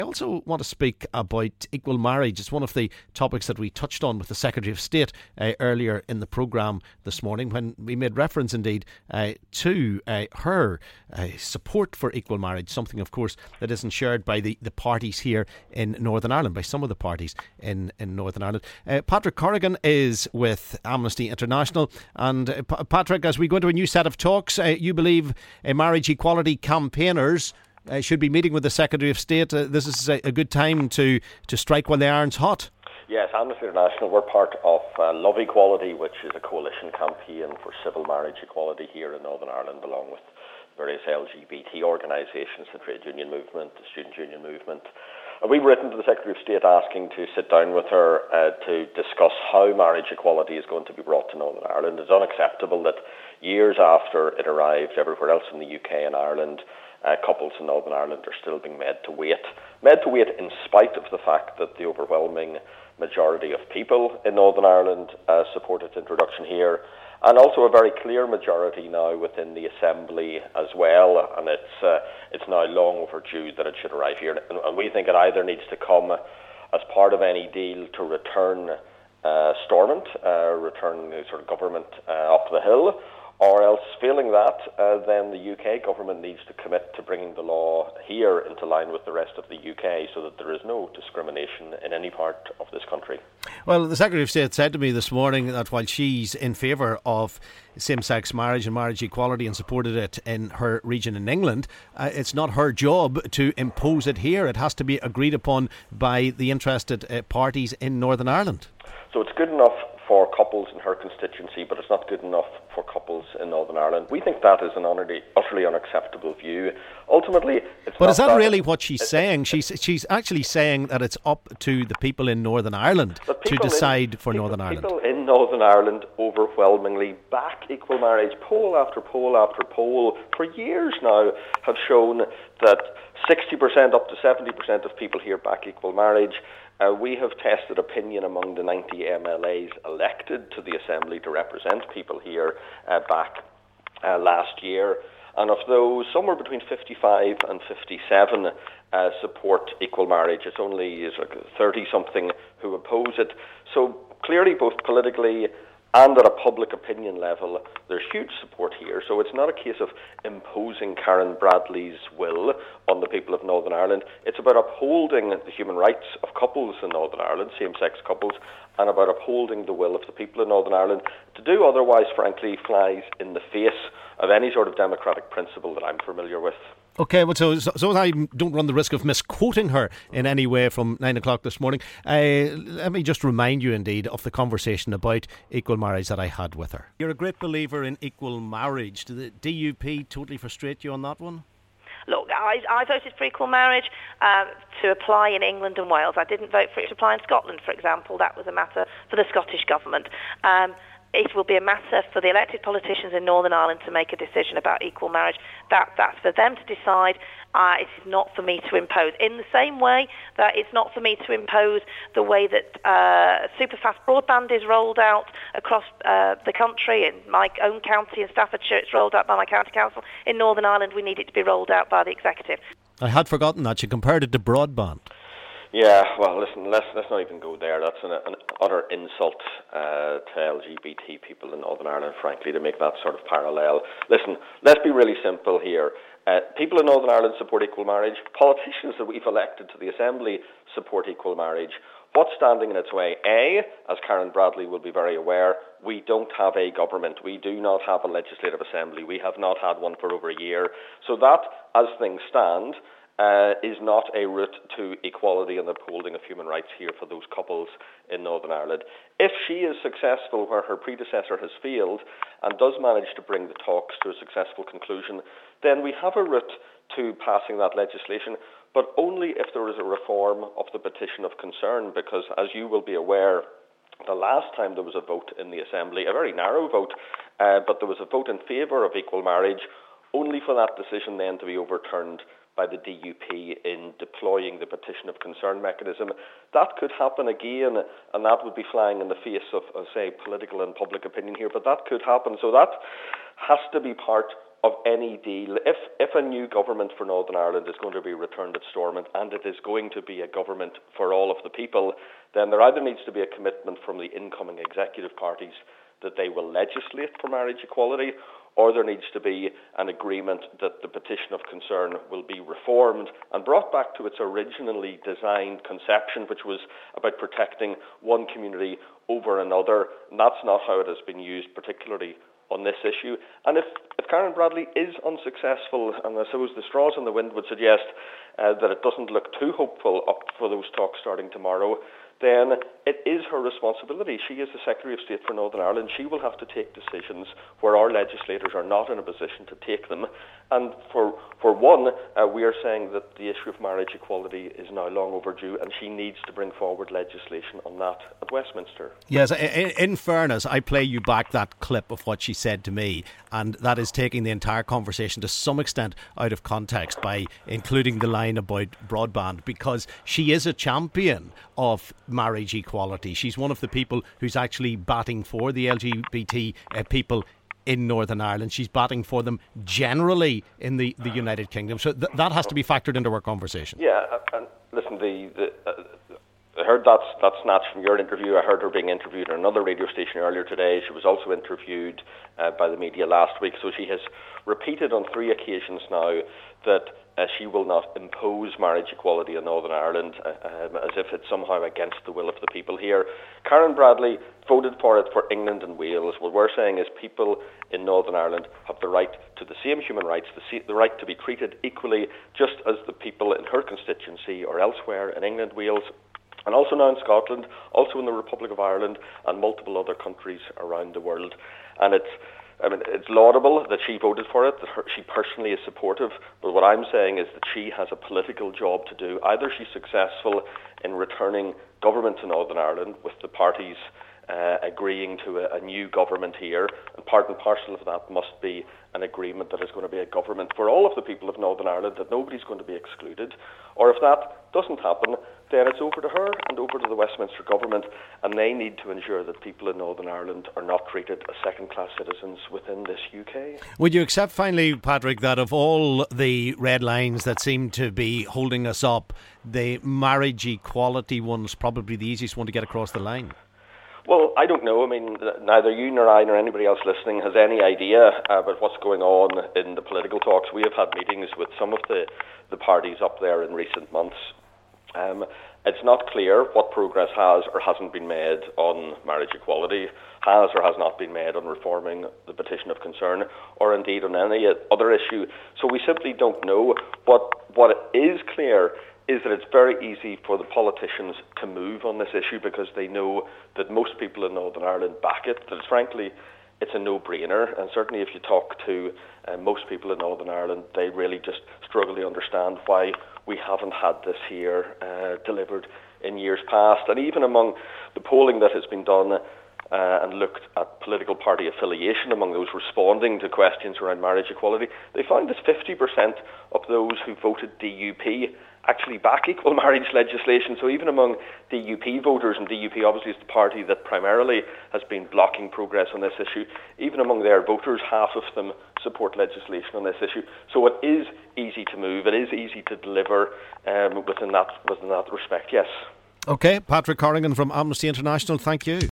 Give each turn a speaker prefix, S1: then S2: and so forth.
S1: I also want to speak about equal marriage. It's one of the topics that we touched on with the Secretary of State earlier in the programme this morning, when we made reference indeed to her support for equal marriage, something of course that isn't shared by the parties here in Northern Ireland, by some of the parties in Northern Ireland. Patrick Corrigan is with Amnesty International, and Patrick, as we go into a new set of talks, you believe marriage equality campaigners should be meeting with the Secretary of State. This is a good time to strike while the iron's hot.
S2: Yes, Amnesty International, we're part of Love Equality, which is a coalition campaign for civil marriage equality here in Northern Ireland, along with various LGBT organisations, the trade union movement, the student union movement. We've written to the Secretary of State asking to sit down with her to discuss how marriage equality is going to be brought to Northern Ireland. It's unacceptable that years after it arrived everywhere else in the UK and Ireland, couples in Northern Ireland are still being made to wait in spite of the fact that the overwhelming majority of people in Northern Ireland support its introduction here, and also a very clear majority now within the Assembly as well, and it's now long overdue that it should arrive here. And we think it either needs to come as part of any deal to return Stormont, return the sort of government up the hill, or else, failing that, then the UK government needs to commit to bringing the law here into line with the rest of the UK so that there is no discrimination in any part of this country.
S1: Well, the Secretary of State said to me this morning that while she's in favour of same-sex marriage and marriage equality and supported it in her region in England, it's not her job to impose it here. It has to be agreed upon by the interested parties in Northern Ireland.
S2: So it's good enough for couples in her constituency, but it's not good enough for couples in Northern Ireland. We think that is an utterly unacceptable view. Ultimately, it's
S1: but
S2: not
S1: is that really what she's saying? She's actually saying that it's up to the people in Northern Ireland to decide for Northern Ireland.
S2: People in Northern Ireland overwhelmingly back equal marriage. Poll after poll after poll for years now have shown that 60% up to 70% of people here back equal marriage. We have tested opinion among the 90 MLAs elected to the Assembly to represent people here back last year. And of those, somewhere between 55 and 57 support equal marriage. It's only 30-something who oppose it. So clearly, both politically and at a public opinion level, there's huge support here. So it's not a case of imposing Karen Bradley's will on the people of Northern Ireland. It's about upholding the human rights of couples in Northern Ireland, same-sex couples, and about upholding the will of the people of Northern Ireland. To do otherwise, frankly, flies in the face of any sort of democratic principle that I'm familiar with.
S1: OK, well, so I don't run the risk of misquoting her in any way from 9 o'clock this morning, let me just remind you indeed of the conversation about equal marriage that I had with her. You're a great believer in equal marriage. Did the DUP totally frustrate you on that one?
S3: Look, I voted for equal marriage to apply in England and Wales. I didn't vote for it to apply in Scotland, for example. That was a matter for the Scottish Government. It will be a matter for the elected politicians in Northern Ireland to make a decision about equal marriage. That's for them to decide. It is not for me to impose. In the same way that it's not for me to impose the way that super-fast broadband is rolled out across the country. In my own county in Staffordshire, it's rolled out by my county council. In Northern Ireland, we need it to be rolled out by the executive.
S1: I had forgotten that. You compared it to broadband.
S2: Yeah, well, listen, let's not even go there. That's an utter insult to LGBT people in Northern Ireland, frankly, to make that sort of parallel. Listen, let's be really simple here. People in Northern Ireland support equal marriage. Politicians that we've elected to the Assembly support equal marriage. What's standing in its way? A, as Karen Bradley will be very aware, we don't have a government. We do not have a legislative assembly. We have not had one for over a year. So that, as things stand, is not a route to equality and upholding of human rights here for those couples in Northern Ireland. If she is successful where her predecessor has failed and does manage to bring the talks to a successful conclusion, then we have a route to passing that legislation, but only if there is a reform of the petition of concern, because as you will be aware, the last time there was a vote in the Assembly, a very narrow vote, but there was a vote in favour of equal marriage, only for that decision then to be overturned by the DUP in deploying the petition of concern mechanism. That could happen again, and that would be flying in the face of say, political and public opinion here, but that could happen. So that has to be part of any deal, if a new government for Northern Ireland is going to be returned at Stormont, and it is going to be a government for all of the people, then there either needs to be a commitment from the incoming executive parties that they will legislate for marriage equality, or there needs to be an agreement that the petition of concern will be reformed and brought back to its originally designed conception, which was about protecting one community over another. And that's not how it has been used, particularly on this issue. And if Karen Bradley is unsuccessful, and I suppose the straws in the wind would suggest that it doesn't look too hopeful up for those talks starting tomorrow, then it is her responsibility. She is the Secretary of State for Northern Ireland. She will have to take decisions where our legislators are not in a position to take them. And for one, we are saying that the issue of marriage equality is now long overdue, and she needs to bring forward legislation on that at Westminster.
S1: Yes, in fairness, I play you back that clip of what she said to me, and that is taking the entire conversation to some extent out of context by including the line about broadband, because she is a champion of marriage equality. She's one of the people who's actually batting for the LGBT people in Northern Ireland. She's batting for them generally in the United Kingdom. So that has to be factored into our conversation.
S2: Yeah, and listen, I heard that snatch from your interview. I heard her being interviewed on another radio station earlier today. She was also interviewed by the media last week. So she has repeated on 3 occasions now that she will not impose marriage equality in Northern Ireland as if it's somehow against the will of the people here. Karen Bradley voted for it for England and Wales. What we're saying is people in Northern Ireland have the right to the same human rights, the right to be treated equally, just as the people in her constituency or elsewhere in England, Wales, and also now in Scotland, also in the Republic of Ireland and multiple other countries around the world. And it's laudable that she voted for it, that she personally is supportive, but what I'm saying is that she has a political job to do. Either she's successful in returning government to Northern Ireland with the parties agreeing to a new government here, and part and parcel of that must be an agreement that is going to be a government for all of the people of Northern Ireland, that nobody's going to be excluded. Or if that doesn't happen, then it's over to her and over to the Westminster government, and they need to ensure that people in Northern Ireland are not treated as second-class citizens within this UK.
S1: Would you accept, finally, Patrick, that of all the red lines that seem to be holding us up, the marriage equality one's probably the easiest one to get across the line?
S2: Well, I don't know. I mean, neither you nor I nor anybody else listening has any idea about what's going on in the political talks. We have had meetings with some of the parties up there in recent months. It's not clear what progress has or hasn't been made on marriage equality, has or has not been made on reforming the petition of concern, or indeed on any other issue. So we simply don't know. What is clear is that it's very easy for the politicians to move on this issue because they know that most people in Northern Ireland back it, that frankly it's a no-brainer. And certainly if you talk to most people in Northern Ireland, they really just struggle to understand why we haven't had this here delivered in years past. And even among the polling that has been done and looked at political party affiliation among those responding to questions around marriage equality, they found that 50% of those who voted DUP actually back equal marriage legislation. So even among DUP voters, and DUP obviously is the party that primarily has been blocking progress on this issue, even among their voters, half of them support legislation on this issue. So it is easy to move, it is easy to deliver within that respect, yes.
S1: OK, Patrick Corrigan from Amnesty International, thank you.